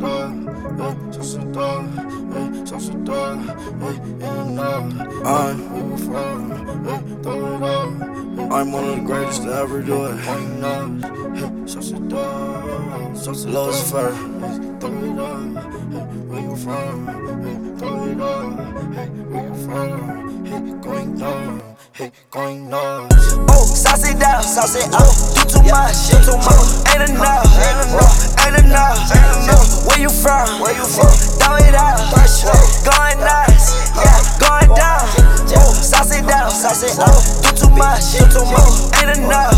I'm one of the greatest to ever do it. Lucifer. Where you from? Throw it up. Going nuts. Oh, sauce it down, sauce it up. Do too much, ain't enough. Where you from? Throw it out. Going nuts, yeah, going down. Oh, sauce it down, sauce it up. Do too much, ain't enough.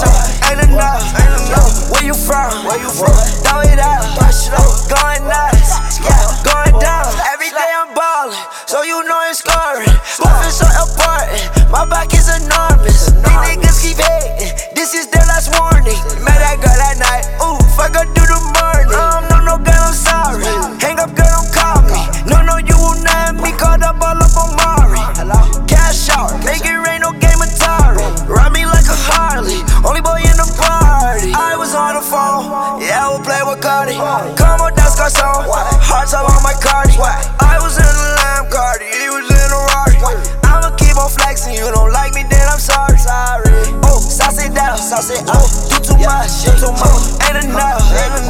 Where you from? Throw it out. Going nuts, yeah, going down. Every day I'm ballin', so you know it's scoring. Moving so important, my back is enormous. These niggas keep hating, this is their last warning. Met that girl at night, ooh, fuck her through the morning. No, girl, I'm sorry. Hang up, girl, don't call me. No, you will not have me caught up all up on Mari. Cash out, make it rain, no game Atari. Ride me like a Harley, only boy in the party. I was on the phone, yeah, I will play with Cardi. Come on, that's Garcon, hearts all on my Cardi. I was in the Lamb Cardi, he was in the Rari. I'ma keep on flexing, you don't like me, then I'm sorry. Oh, sauce it down, sauce it up. Do too much, ain't enough.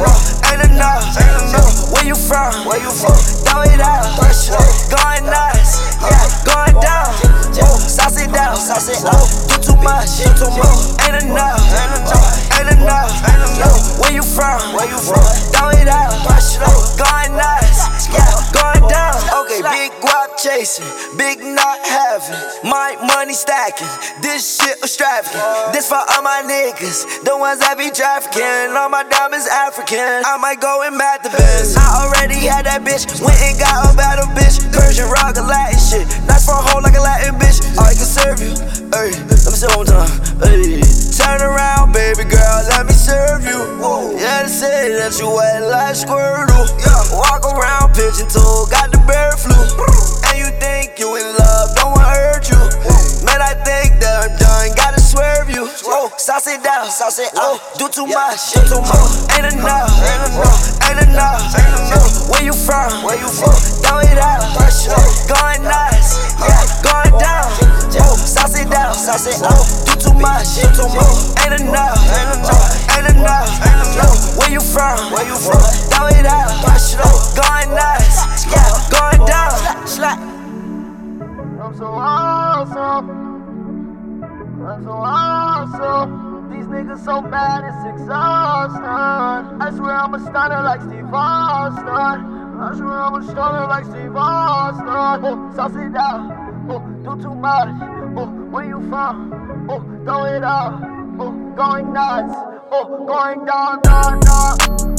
Where you from? Throw it out. Going nuts, yeah, going down. Oh, sauce it down, sauce it up. Do too much, ain't enough. Where you from? Throw it out. Going nuts, yeah, going down. Okay, big guap chasing, big not having, my money stacking. This shit was extravagant. This for all my niggas, the ones that be trafficking. All my diamonds African. I might go and mad the best. I already had that bitch, went and got a battle bitch. Persian rock a Latin shit, nice for a hoe like a Latin bitch. I can serve you, hey, let me say it one time, hey. Turn around, baby girl, let me serve you. Yeah, they say that you wet like Squirtle. Walk around pigeon toe, got the bird flu. And you think you in love, don't wanna hurt you. Man, I think that I'm done, gotta swerve you. Oh, sauce it down, sauce it up. Do too much, ain't enough. Where you from? Throw it out. Going nuts, yeah, going down. Oh, sauce it down, sauce it up. Do too much, ain't enough. Where you from? Throw it out. Going nuts, yeah, going down. I'm so awesome. These niggas so bad, it's exhausting. I swear I'm a stunner like Steve Austin. Oh, sauce it down. Oh, do too much. Oh, where you from? Oh, throw it up. Oh, going nuts. Oh, going down.